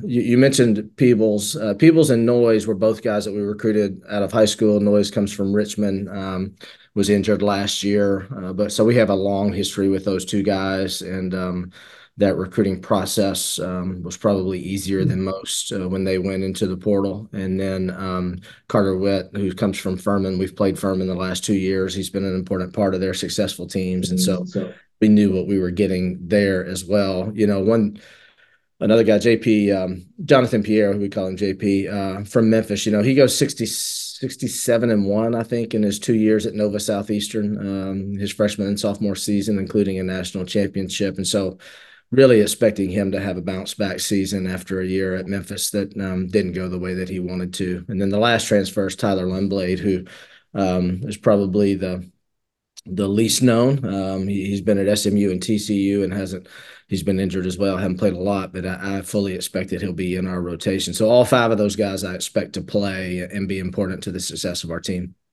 You mentioned Peebles. Peebles and Noyes were both guys that we recruited out of high school. Noyes comes from Richmond, was injured last year, but so we have a long history with those two guys, and that recruiting process was probably easier than most when they went into the portal. And then Carter Witt, who comes from Furman, we've played Furman the last 2 years. He's been an important part of their successful teams, and so we knew what we were getting there as well. Another guy, JP, Jonathan Pierre, who we call him JP, from Memphis. He goes 67-1, I think, in his 2 years at Nova Southeastern, his freshman and sophomore season, including a national championship. And so really expecting him to have a bounce back season after a year at Memphis that didn't go the way that he wanted to. And then the last transfer is Tyler Lundblade, who is probably the least known. He's been at SMU and TCU and he's been injured as well. Haven't played a lot, but I fully expect that he'll be in our rotation. So all five of those guys I expect to play and be important to the success of our team.